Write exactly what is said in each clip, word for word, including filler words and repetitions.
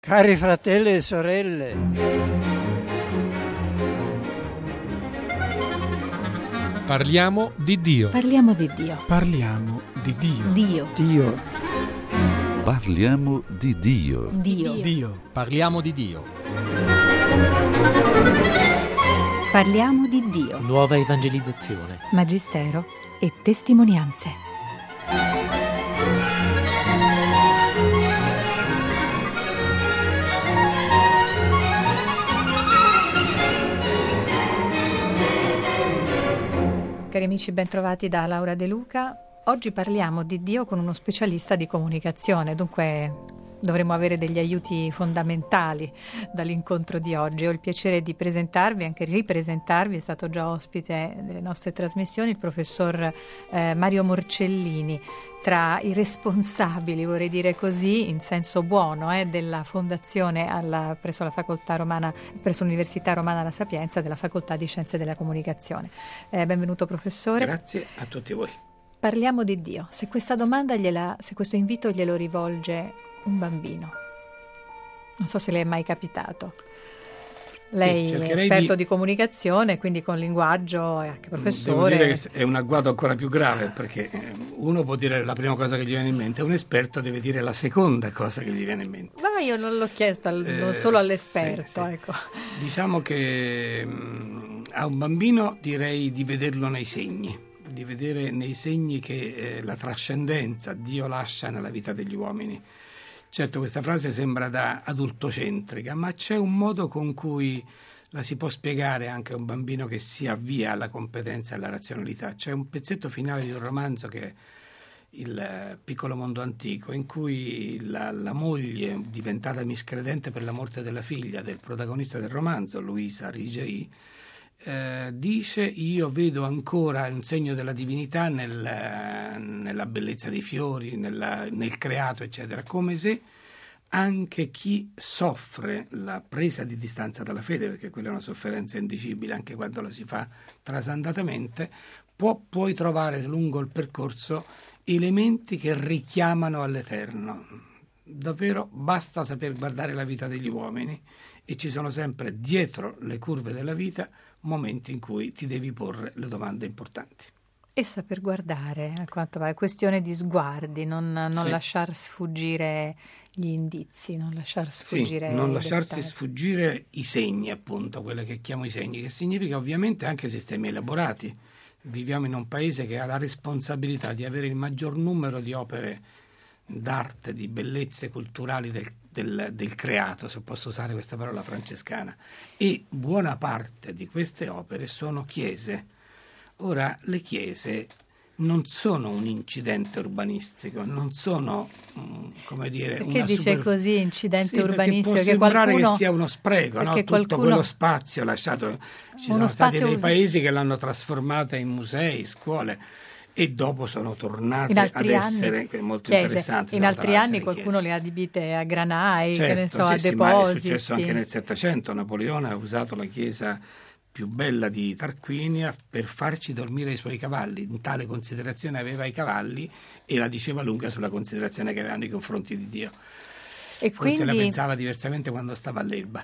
Cari fratelli e sorelle, parliamo di Dio. Parliamo di Dio. Parliamo di Dio. Dio. Dio, Parliamo di Dio. Dio. Dio. Parliamo di Dio. Parliamo di Dio. Nuova evangelizzazione. Magistero e testimonianze. Cari amici, bentrovati da Laura De Luca. Oggi parliamo di Dio con uno specialista di comunicazione, dunque dovremo avere degli aiuti fondamentali dall'incontro di oggi. Ho il piacere di presentarvi, anche ripresentarvi, è stato già ospite delle nostre trasmissioni, il professor eh, Mario Morcellini, tra i responsabili, vorrei dire così, in senso buono, eh, della fondazione alla, presso la facoltà romana, presso l'Università Romana La Sapienza, della Facoltà di Scienze della Comunicazione. Eh, benvenuto professore. Grazie a tutti voi. Parliamo di Dio. Se questa domanda gliela, se questo invito glielo rivolge un bambino, non so se le è mai capitato. Lei sì, è esperto di... di comunicazione, quindi con linguaggio e anche professore. Devo dire che è un agguato ancora più grave, perché uno può dire la prima cosa che gli viene in mente, un esperto deve dire la seconda cosa che gli viene in mente. Ma io non l'ho chiesto al, eh, solo all'esperto. Sì, sì. Ecco. Diciamo che mh, a un bambino direi di vederlo nei segni, di vedere nei segni che eh, la trascendenza Dio lascia nella vita degli uomini. Certo, questa frase sembra da adultocentrica, ma c'è un modo con cui la si può spiegare anche a un bambino che si avvia alla competenza e alla razionalità. C'è un pezzetto finale di un romanzo che è Il piccolo mondo antico, in cui la, la moglie, diventata miscredente per la morte della figlia del protagonista del romanzo, Luisa Rigei, Eh, dice: io vedo ancora un segno della divinità nel, nella bellezza dei fiori, nella, nel creato, eccetera, come se anche chi soffre la presa di distanza dalla fede, perché quella è una sofferenza indicibile anche quando la si fa trasandatamente, può poi trovare lungo il percorso elementi che richiamano all'eterno. Davvero basta saper guardare la vita degli uomini e ci sono sempre dietro le curve della vita momenti in cui ti devi porre le domande importanti. E saper guardare, a quanto va, è questione di sguardi, non, non sì. lasciar sfuggire gli indizi, non lasciar sfuggire sì, non lasciarsi dettagli. sfuggire i segni, appunto, quelle che chiamo i segni, che significa ovviamente anche sistemi elaborati. Viviamo in un paese che ha la responsabilità di avere il maggior numero di opere d'arte, di bellezze culturali del, del, del creato, se posso usare questa parola francescana, e buona parte di queste opere sono chiese. Ora, le chiese non sono un incidente urbanistico, non sono, come dire, perché una dice super... così incidente sì, urbanistico? Può che sembrare qualcuno... che sia uno spreco, no? Tutto qualcuno... quello spazio lasciato. Ci uno sono stati dei us... paesi che l'hanno trasformata in musei, scuole, e dopo sono tornate in ad essere anni, molto chiese. interessanti. In altri anni qualcuno chiese. Le ha adibite a granai, certo, che ne so, sì, a sì, depositi. Ma è successo anche nel Settecento. Napoleone ha usato la chiesa più bella di Tarquinia per farci dormire i suoi cavalli. In tale considerazione aveva i cavalli e la diceva lunga sulla considerazione che aveva nei confronti di Dio. E Forse quindi... la pensava diversamente quando stava all'Elba.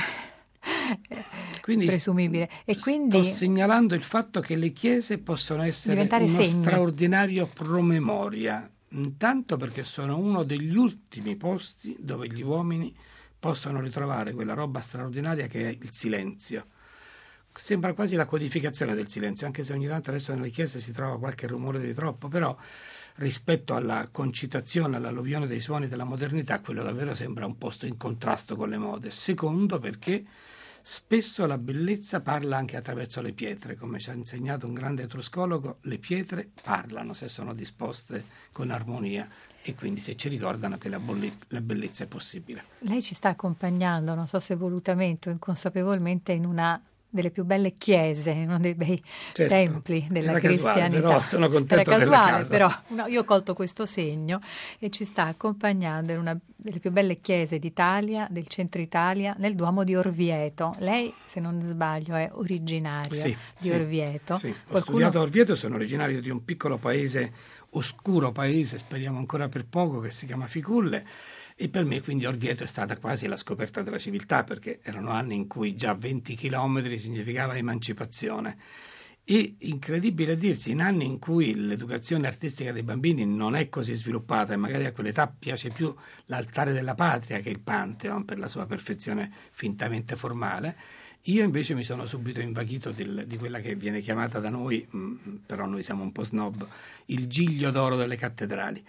Quindi presumibile. E quindi sto segnalando il fatto che le chiese possono essere diventare uno segni. straordinario promemoria, intanto perché sono uno degli ultimi posti dove gli uomini possono ritrovare quella roba straordinaria che è il silenzio. Sembra quasi la codificazione del silenzio, anche se ogni tanto adesso nelle chiese si trova qualche rumore di troppo, però rispetto alla concitazione, all'alluvione dei suoni della modernità, quello davvero sembra un posto in contrasto con le mode. Secondo, perché spesso la bellezza parla anche attraverso le pietre, come ci ha insegnato un grande etruscologo, le pietre parlano se sono disposte con armonia e quindi se ci ricordano che la, bolli- la bellezza è possibile. Lei ci sta accompagnando, non so se volutamente o inconsapevolmente, in una delle più belle chiese, uno dei bei certo, templi della era cristianità. Casuale, però sono contento era casuale, caso. però no, io ho colto questo segno e ci sta accompagnando in una delle più belle chiese d'Italia, del centro Italia, nel Duomo di Orvieto. Lei, se non sbaglio, è originaria sì, di sì, Orvieto. Sì, ho Qualcuno... studiato a Orvieto, sono originario di un piccolo paese, oscuro paese, speriamo ancora per poco, che si chiama Ficulle. E per me quindi Orvieto è stata quasi la scoperta della civiltà, perché erano anni in cui già venti chilometri significava emancipazione. E incredibile a dirsi, in anni in cui l'educazione artistica dei bambini non è così sviluppata e magari a quell'età piace più l'altare della patria che il Pantheon per la sua perfezione fintamente formale, io invece mi sono subito invaghito del, di quella che viene chiamata da noi, mh, però noi siamo un po' snob, il giglio d'oro delle cattedrali.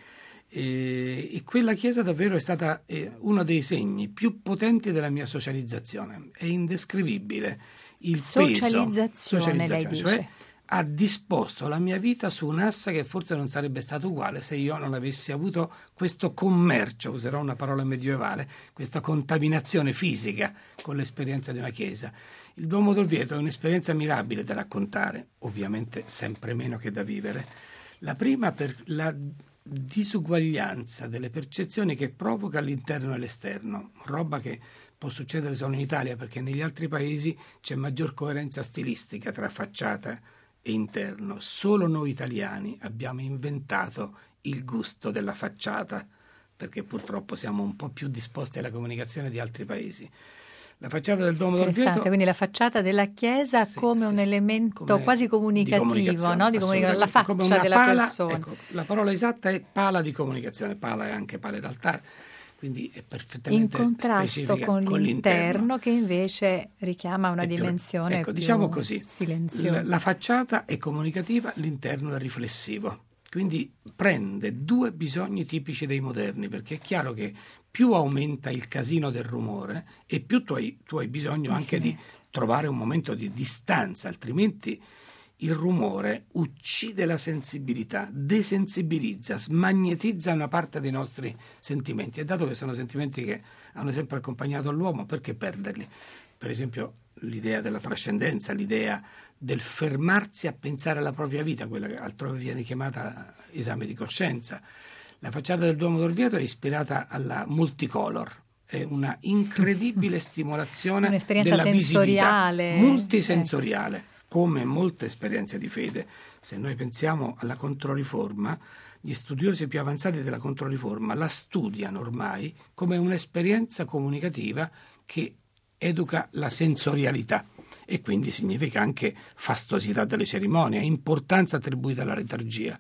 E, e quella chiesa davvero è stata eh, uno dei segni più potenti della mia socializzazione. È indescrivibile il socializzazione, peso, socializzazione, lei dice. Cioè ha disposto la mia vita su un'assa che forse non sarebbe stato uguale se io non avessi avuto questo commercio, userò una parola medievale, questa contaminazione fisica con l'esperienza di una chiesa. Il Duomo d'Orvieto è un'esperienza mirabile da raccontare, ovviamente sempre meno che da vivere. La prima per la disuguaglianza delle percezioni che provoca all'interno e all'esterno, roba che può succedere solo in Italia, perché negli altri paesi c'è maggior coerenza stilistica tra facciata e interno. Solo noi italiani abbiamo inventato il gusto della facciata, perché purtroppo siamo un po' più disposti alla comunicazione di altri paesi. La facciata del Duomo d'Orvieto, quindi la facciata della chiesa sì, come sì, un sì, elemento come quasi comunicativo, no? Di comunica- la faccia come una della pala, persona. Ecco, la parola esatta è pala di comunicazione, pala è anche pale d'altare, quindi è perfettamente in contrasto con, con l'interno, l'interno, che invece richiama una è più, dimensione ecco, più diciamo così, silenziosa. La, la facciata è comunicativa, l'interno è riflessivo. Quindi prende due bisogni tipici dei moderni, perché è chiaro che più aumenta il casino del rumore e più tu hai, tu hai bisogno il anche silenzio. di trovare un momento di distanza, altrimenti il rumore uccide la sensibilità, desensibilizza, smagnetizza una parte dei nostri sentimenti. E dato che sono sentimenti che hanno sempre accompagnato l'uomo, perché perderli? Per esempio l'idea della trascendenza, l'idea del fermarsi a pensare alla propria vita, quella che altrove viene chiamata esame di coscienza. La facciata del Duomo d'Orvieto è ispirata alla multicolor, è una incredibile stimolazione un'esperienza della sensoriale, visibilità, multisensoriale, eh. come molte esperienze di fede. Se noi pensiamo alla Controriforma, gli studiosi più avanzati della Controriforma la studiano ormai come un'esperienza comunicativa che educa la sensorialità e quindi significa anche fastosità delle cerimonie, importanza attribuita alla liturgia.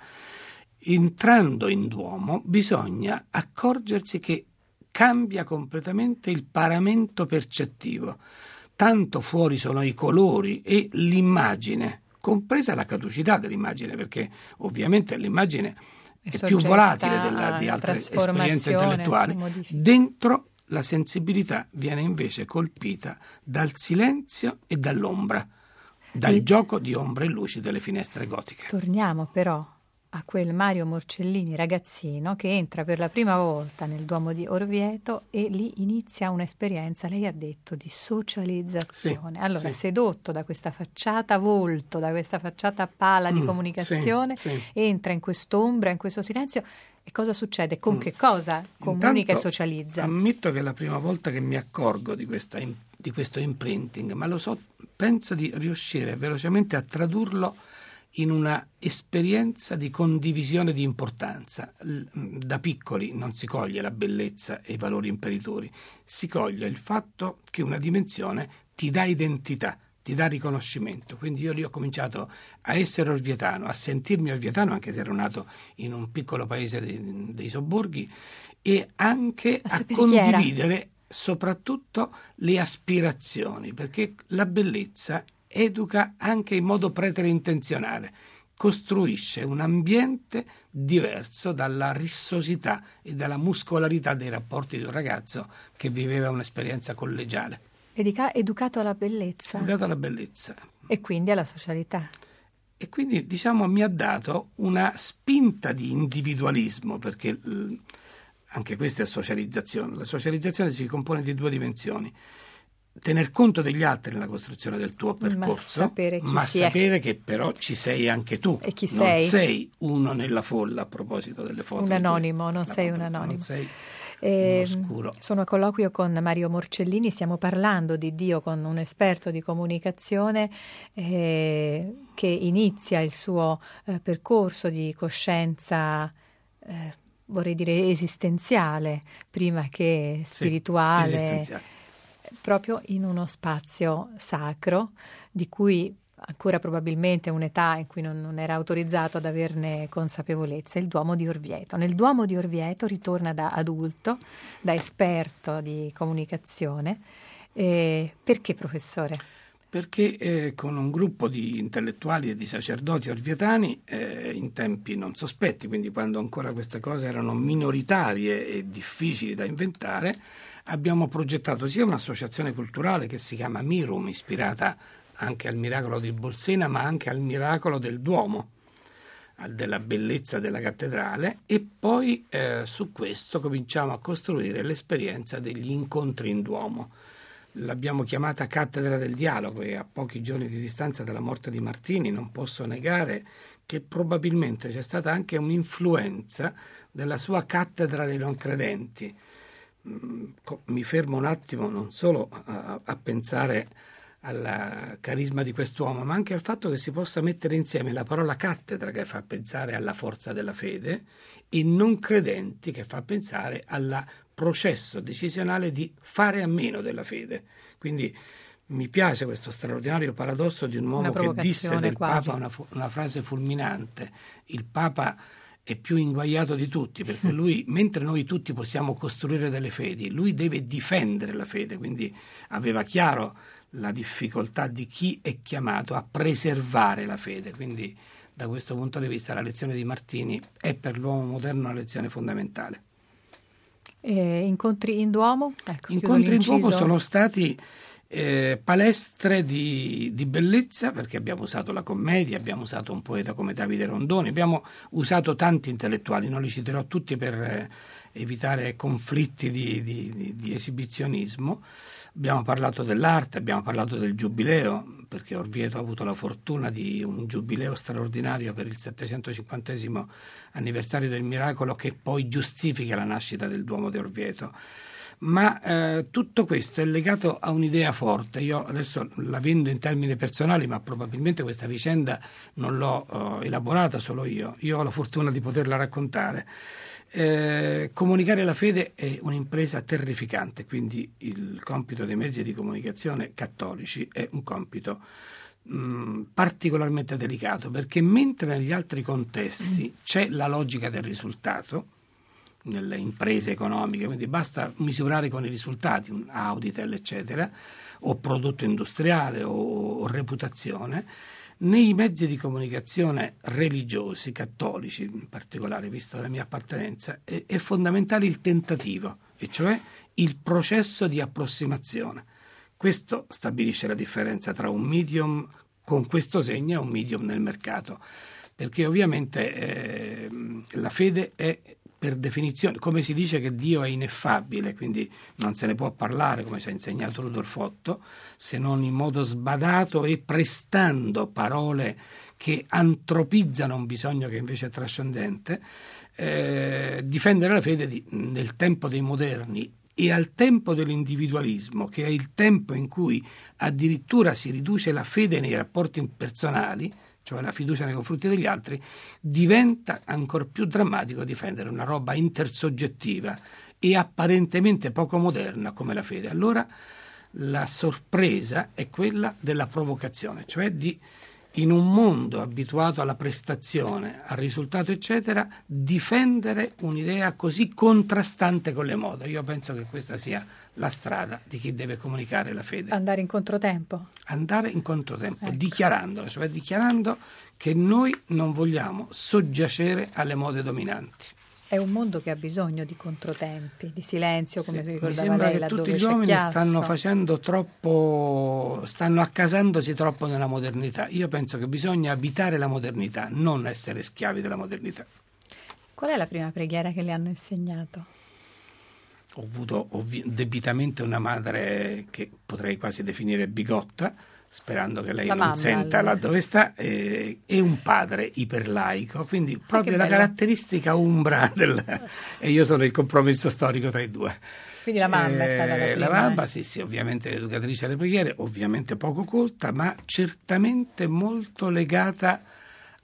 Entrando in Duomo bisogna accorgersi che cambia completamente il paramento percettivo, tanto fuori sono i colori e l'immagine, compresa la caducità dell'immagine, perché ovviamente l'immagine è, è più volatile della, di altre esperienze intellettuali. Dentro la sensibilità viene invece colpita dal silenzio e dall'ombra, dal e... gioco di ombre e luci delle finestre gotiche. Torniamo però a quel Mario Morcellini ragazzino che entra per la prima volta nel Duomo di Orvieto e lì inizia un'esperienza, lei ha detto, di socializzazione. Sì, allora, sì. sedotto da questa facciata volto, da questa facciata pala mm, di comunicazione, sì, sì. entra in quest'ombra, in questo silenzio. E cosa succede? Con mm. che cosa comunica Intanto, e socializza? Ammetto che è la prima volta che mi accorgo di, questa, di questo imprinting, ma lo so, penso di riuscire velocemente a tradurlo in una esperienza di condivisione di importanza. Da piccoli non si coglie la bellezza e i valori imperitori, si coglie il fatto che una dimensione ti dà identità, ti dà riconoscimento. Quindi io lì ho cominciato a essere orvietano, a sentirmi orvietano, anche se ero nato in un piccolo paese dei, dei sobborghi, e anche a, a condividere soprattutto le aspirazioni, perché la bellezza educa anche in modo preterintenzionale, costruisce un ambiente diverso dalla rissosità e dalla muscolarità dei rapporti di un ragazzo che viveva un'esperienza collegiale. Edica- educato alla bellezza. Educato alla bellezza. E quindi alla socialità. E quindi, diciamo, mi ha dato una spinta di individualismo, perché eh, anche questa è socializzazione. La socializzazione si compone di due dimensioni. Tener conto degli altri nella costruzione del tuo percorso, ma sapere, chi ma si sapere è. che però ci sei anche tu. E chi non sei? sei uno nella folla, a proposito delle foto. Un anonimo, non sei un anonimo. Non sei eh, un oscuro. Sono a colloquio con Mario Morcellini, stiamo parlando di Dio con un esperto di comunicazione eh, che inizia il suo eh, percorso di coscienza eh, vorrei dire esistenziale, prima che spirituale, sì, esistenziale. Proprio in uno spazio sacro di cui ancora probabilmente un'età in cui non, non era autorizzato ad averne consapevolezza, il Duomo di Orvieto. Nel Duomo di Orvieto ritorna da adulto, da esperto di comunicazione. Eh, perché, professore? Perché eh, con un gruppo di intellettuali e di sacerdoti orvietani eh, in tempi non sospetti, quindi quando ancora queste cose erano minoritarie e difficili da inventare, abbiamo progettato sia un'associazione culturale che si chiama Mirum, ispirata anche al miracolo di Bolsena, ma anche al miracolo del Duomo, della bellezza della cattedrale, e poi eh, su questo cominciamo a costruire l'esperienza degli incontri in Duomo. L'abbiamo chiamata Cattedra del Dialogo e a pochi giorni di distanza dalla morte di Martini non posso negare che probabilmente c'è stata anche un'influenza della sua cattedra dei non credenti. Mi fermo un attimo non solo a, a pensare al carisma di quest'uomo, ma anche al fatto che si possa mettere insieme la parola cattedra, che fa pensare alla forza della fede, e non credenti, che fa pensare al processo decisionale di fare a meno della fede. Quindi mi piace questo straordinario paradosso di un uomo che disse del quasi. Papa una, una frase fulminante: il Papa è più inguaiato di tutti, perché lui, mentre noi tutti possiamo costruire delle fedi, lui deve difendere la fede, quindi aveva chiaro la difficoltà di chi è chiamato a preservare la fede. Quindi da questo punto di vista la lezione di Martini è per l'uomo moderno una lezione fondamentale. E incontri in Duomo? Ecco, incontri in Duomo sono stati eh, palestre di, di bellezza, perché abbiamo usato la commedia, abbiamo usato un poeta come Davide Rondoni, abbiamo usato tanti intellettuali, non li citerò tutti per eh, evitare conflitti di, di, di, di esibizionismo. Abbiamo parlato dell'arte, abbiamo parlato del giubileo, perché Orvieto ha avuto la fortuna di un giubileo straordinario per il settecentocinquantesimo anniversario del miracolo, che poi giustifica la nascita del Duomo di Orvieto. Ma eh, tutto questo è legato a un'idea forte. Io adesso la vendo in termini personali, ma probabilmente questa vicenda non l'ho eh, elaborata solo io. Io ho la fortuna di poterla raccontare. Eh, comunicare la fede è un'impresa terrificante, quindi il compito dei mezzi di comunicazione cattolici è un compito mh, particolarmente delicato, perché mentre negli altri contesti c'è la logica del risultato, nelle imprese economiche, quindi basta misurare con i risultati, un Auditel eccetera, o prodotto industriale o, o reputazione, nei mezzi di comunicazione religiosi, cattolici in particolare, visto la mia appartenenza, è, è fondamentale il tentativo, e cioè il processo di approssimazione. Questo stabilisce la differenza tra un medium con questo segno e un medium nel mercato, perché ovviamente eh, la fede è, per definizione, come si dice che Dio è ineffabile, quindi non se ne può parlare, come ci ha insegnato Rudolf Otto, se non in modo sbadato e prestando parole che antropizzano un bisogno che invece è trascendente. Eh, difendere la fede di, nel tempo dei moderni e al tempo dell'individualismo, che è il tempo in cui addirittura si riduce la fede nei rapporti personali, cioè la fiducia nei confronti degli altri, diventa ancor più drammatico difendere una roba intersoggettiva e apparentemente poco moderna come la fede. Allora la sorpresa è quella della provocazione, cioè di, in un mondo abituato alla prestazione, al risultato eccetera, difendere un'idea così contrastante con le mode. Io penso che questa sia la strada di chi deve comunicare la fede. Andare in controtempo. Andare in controtempo, ecco. dichiarandolo, cioè dichiarando che noi non vogliamo soggiacere alle mode dominanti. È un mondo che ha bisogno di controtempi, di silenzio, come sì, si ricordava mi sembra lei, che laddove tutti gli c'è uomini chiasso. stanno facendo troppo, stanno accasandosi troppo nella modernità. Io penso che bisogna abitare la modernità, non essere schiavi della modernità. Qual è la prima preghiera che le hanno insegnato? Ho avuto ovvi- debitamente una madre che potrei quasi definire bigotta, sperando che lei la non mamma, senta allora. là dove sta, eh, e un padre iperlaico, quindi proprio la bello. caratteristica umbra del, e io sono il compromesso storico tra i due. Quindi la mamma è stata la Eh, prima. la mamma, sì, sì, ovviamente l'educatrice alle preghiere, ovviamente poco colta, ma certamente molto legata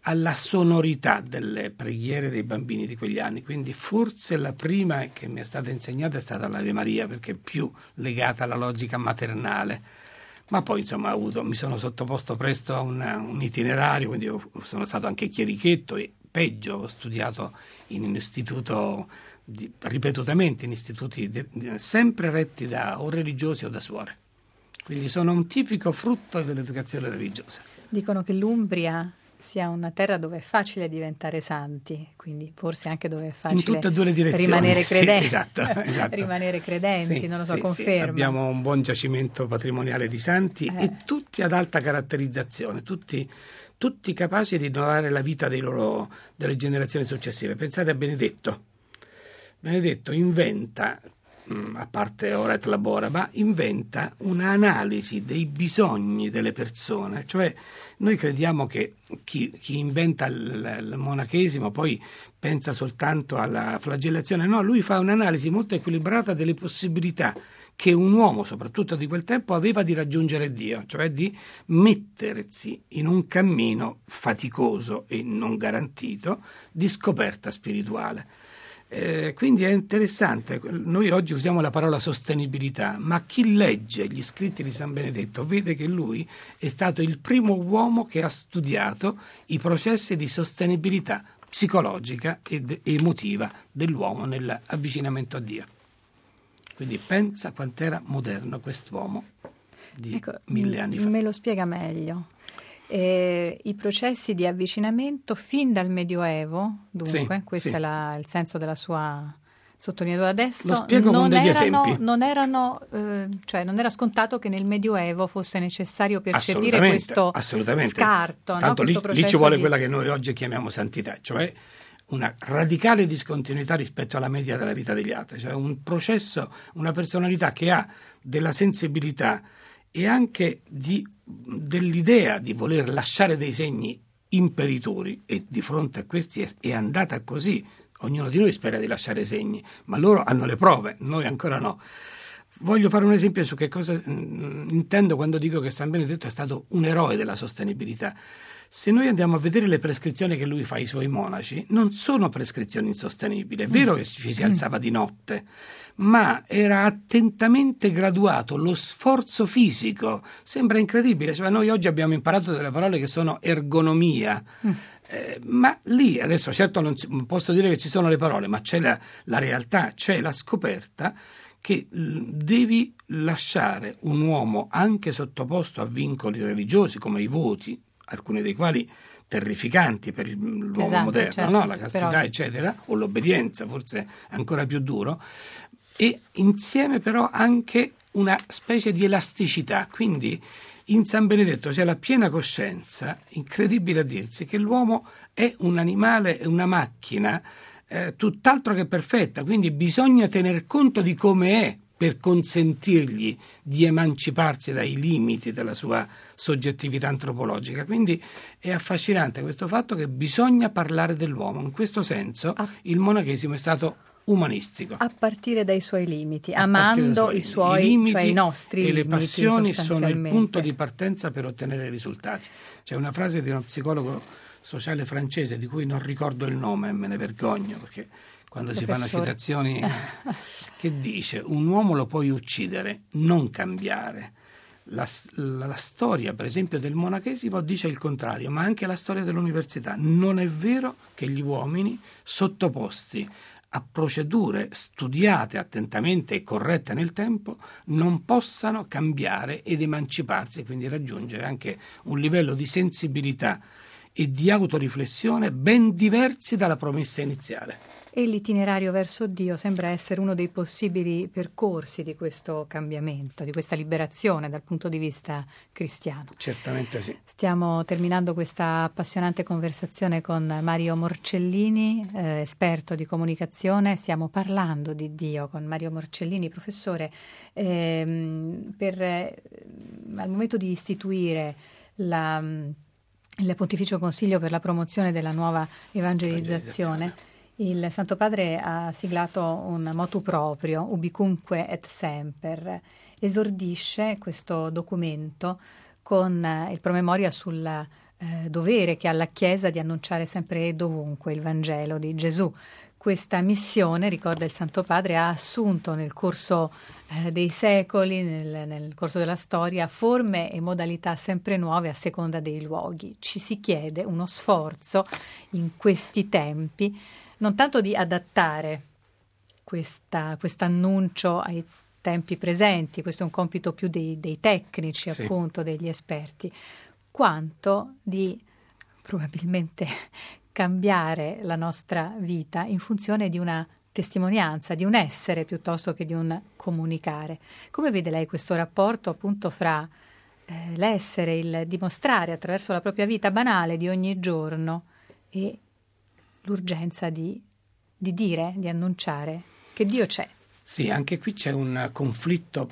alla sonorità delle preghiere dei bambini di quegli anni. Quindi forse la prima che mi è stata insegnata è stata l'Ave Maria, perché è più legata alla logica maternale. Ma poi insomma ho avuto, mi sono sottoposto presto a una, un itinerario, quindi io sono stato anche chierichetto e peggio, ho studiato in un istituto, di, ripetutamente in istituti de, de, sempre retti da o religiosi o da suore. Quindi sono un tipico frutto dell'educazione religiosa. Dicono che l'Umbria sia una terra dove è facile diventare santi, quindi forse anche dove è facile in tutte e due le direzioni. rimanere credenti. Sì, esatto, esatto. rimanere credenti, sì, non lo so, sì, confermo. Sì. Abbiamo un buon giacimento patrimoniale di santi eh. e tutti ad alta caratterizzazione, tutti, tutti capaci di innovare la vita dei loro, delle generazioni successive. Pensate a Benedetto. Benedetto inventa, a parte ora et labora, ma inventa un'analisi dei bisogni delle persone. Cioè noi crediamo che chi, chi inventa il, il monachesimo poi pensa soltanto alla flagellazione. No, lui fa un'analisi molto equilibrata delle possibilità che un uomo, soprattutto di quel tempo, aveva di raggiungere Dio, cioè di mettersi in un cammino faticoso e non garantito di scoperta spirituale. Eh, quindi è interessante, noi oggi usiamo la parola sostenibilità, ma chi legge gli scritti di San Benedetto vede che lui è stato il primo uomo che ha studiato i processi di sostenibilità psicologica ed emotiva dell'uomo nell'avvicinamento a Dio. Quindi pensa quant'era moderno quest'uomo di ecco, mille anni fa. Me lo spiega meglio. Eh, I processi di avvicinamento fin dal Medioevo, dunque, sì, questo sì. è la, il senso della sua sottolineatura adesso. Lo spiego non con degli erano, esempi. Non erano, eh, cioè non era scontato che nel Medioevo fosse necessario percepire assolutamente, questo assolutamente. scarto. Tanto no? lì, questo lì ci vuole di... quella che noi oggi chiamiamo santità, cioè una radicale discontinuità rispetto alla media della vita degli altri, cioè un processo, una personalità che ha della sensibilità e anche di, dell'idea di voler lasciare dei segni imperitori, e di fronte a questi è, è andata così. Ognuno di noi spera di lasciare segni, ma loro hanno le prove, noi ancora no. Voglio fare un esempio su che cosa mh, intendo quando dico che San Benedetto è stato un eroe della sostenibilità. Se noi andiamo a vedere le prescrizioni che lui fa ai suoi monaci, non sono prescrizioni insostenibili. È vero che ci si alzava di notte, ma era attentamente graduato lo sforzo fisico. Sembra incredibile, cioè noi oggi abbiamo imparato delle parole che sono ergonomia, mm. eh, ma lì adesso certo non, non posso dire che ci sono le parole, ma c'è la, la realtà, c'è la scoperta che devi lasciare un uomo anche sottoposto a vincoli religiosi come i voti, alcuni dei quali terrificanti per l'uomo esatto, moderno, certo, no? La castità però... eccetera, o l'obbedienza forse ancora più duro, e insieme però anche una specie di elasticità. Quindi in San Benedetto c'è la piena coscienza, incredibile a dirsi, che l'uomo è un animale, è una macchina eh, tutt'altro che perfetta, quindi bisogna tener conto di come è per consentirgli di emanciparsi dai limiti della sua soggettività antropologica. Quindi è affascinante questo fatto che bisogna parlare dell'uomo. In questo senso ah. il monachesimo è stato umanistico. A partire dai suoi limiti, A amando suoi i suoi, i limiti, cioè i nostri e le limiti, passioni sono il punto di partenza per ottenere risultati. C'è una frase di uno psicologo sociale francese di cui non ricordo il nome e me ne vergogno, perché quando Professore. si fanno citazioni, che dice: un uomo lo puoi uccidere, non cambiare. La, la, la storia, per esempio, del monachesimo dice il contrario, ma anche la storia dell'università. Non è vero che gli uomini sottoposti a procedure studiate attentamente e corrette nel tempo non possano cambiare ed emanciparsi, quindi raggiungere anche un livello di sensibilità e di autoriflessione ben diversi dalla promessa iniziale. E l'itinerario verso Dio sembra essere uno dei possibili percorsi di questo cambiamento, di questa liberazione dal punto di vista cristiano. Certamente sì. Stiamo terminando questa appassionante conversazione con Mario Morcellini, eh, esperto di comunicazione. Stiamo parlando di Dio con Mario Morcellini. Professore, ehm, per, eh, al momento di istituire la, il Pontificio Consiglio per la promozione della nuova evangelizzazione, il Santo Padre ha siglato un motu proprio, ubicunque et semper. Esordisce questo documento con il promemoria sul eh, dovere che ha la Chiesa di annunciare sempre e dovunque il Vangelo di Gesù. Questa missione, ricorda il Santo Padre, ha assunto nel corso eh, dei secoli, nel, nel corso della storia, forme e modalità sempre nuove a seconda dei luoghi. Ci si chiede uno sforzo in questi tempi, non tanto di adattare questa, quest'annuncio ai tempi presenti, questo è un compito più dei, dei tecnici, sì, appunto, degli esperti, quanto di probabilmente cambiare la nostra vita in funzione di una testimonianza, di un essere piuttosto che di un comunicare. Come vede lei questo rapporto appunto fra eh, l'essere, il dimostrare attraverso la propria vita banale di ogni giorno e l'urgenza di, di dire, di annunciare che Dio c'è? Sì, anche qui c'è un conflitto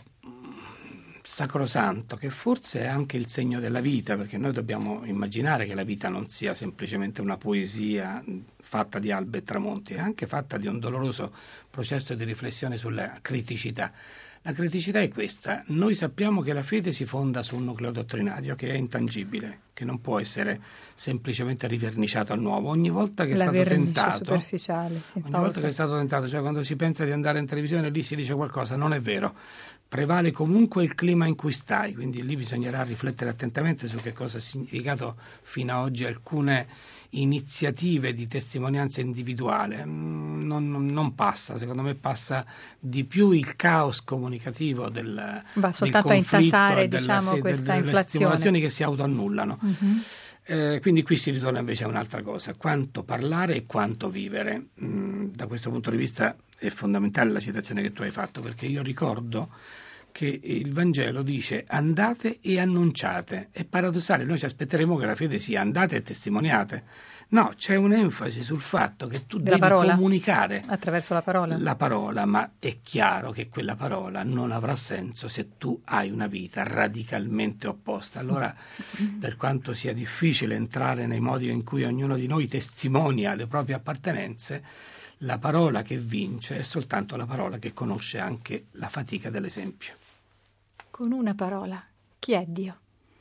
sacrosanto che forse è anche il segno della vita, perché noi dobbiamo immaginare che la vita non sia semplicemente una poesia fatta di albe e tramonti, è anche fatta di un doloroso processo di riflessione sulla criticità. La criticità è questa: noi sappiamo che la fede si fonda su un nucleo dottrinario che è intangibile, che non può essere semplicemente riverniciato a nuovo. Ogni volta che è la stato tentato, superficiale, sì, ogni volta che è stato tentato, cioè quando si pensa di andare in televisione, lì si dice qualcosa, non è vero. Prevale comunque il clima in cui stai, quindi lì bisognerà riflettere attentamente su che cosa ha significato fino ad oggi alcune iniziative di testimonianza individuale. Non, non, non passa, secondo me passa di più il caos comunicativo del, Va soltanto del a intasare, della, diciamo, sì, questa delle inflazione. stimolazioni che si autoannullano. Uh-huh. Eh, quindi qui si ritorna invece a un'altra cosa: quanto parlare e quanto vivere. Mm, da questo punto di vista è fondamentale la citazione che tu hai fatto, perché io ricordo che il Vangelo dice andate e annunciate. È paradossale, noi ci aspetteremo che la fede sia andate e testimoniate. No, c'è un'enfasi sul fatto che tu Della devi parola? comunicare Attraverso la parola? La parola, ma è chiaro che quella parola non avrà senso se tu hai una vita radicalmente opposta. Allora, per quanto sia difficile entrare nei modi in cui ognuno di noi testimonia le proprie appartenenze, la parola che vince è soltanto la parola che conosce anche la fatica dell'esempio. Con una parola, chi è Dio?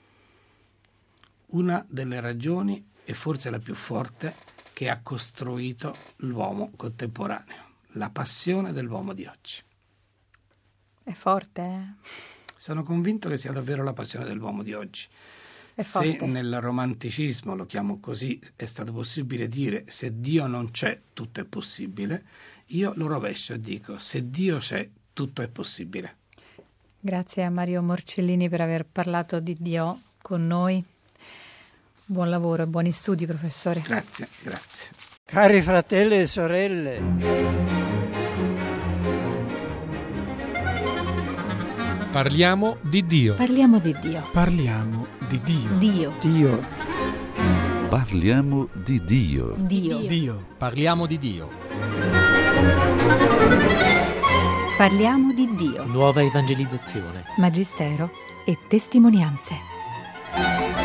Una delle ragioni, e forse la più forte, che ha costruito l'uomo contemporaneo, la passione dell'uomo di oggi. È forte, eh? Sono convinto che sia davvero la passione dell'uomo di oggi. È se forte. Nel romanticismo, lo chiamo così, è stato possibile dire se Dio non c'è tutto è possibile, io lo rovescio e dico se Dio c'è tutto è possibile. Grazie a Mario Morcellini per aver parlato di Dio con noi. Buon lavoro e buoni studi, professore. Grazie, grazie. Cari fratelli e sorelle, Parliamo di Dio. Parliamo di Dio. Parliamo di Dio. Dio. Dio, Parliamo di Dio. Dio. Dio. Parliamo di Dio. Parliamo di Dio. Nuova evangelizzazione. Magistero e testimonianze.